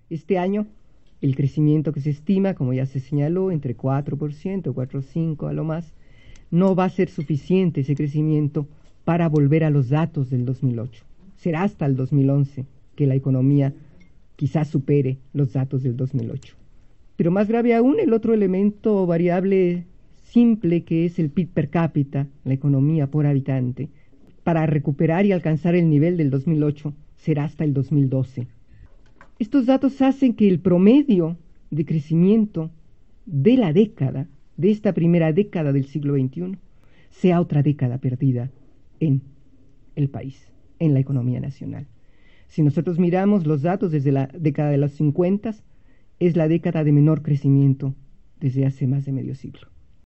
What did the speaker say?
Este año, el crecimiento que se estima, como ya se señaló, entre 4%, 4,5% a lo más, no va a ser suficiente ese crecimiento para volver a los datos del 2008. Será hasta el 2011 que la economía quizás supere los datos del 2008. Pero más grave aún, el otro elemento variable simple, que es el PIB per cápita, la economía por habitante, para recuperar y alcanzar el nivel del 2008 será hasta el 2012. Estos datos hacen que el promedio de crecimiento de la década, de esta primera década del siglo XXI, sea otra década perdida en el país, en la economía nacional. Si nosotros miramos los datos desde la década de los 50, es la década de menor crecimiento desde hace más de medio siglo.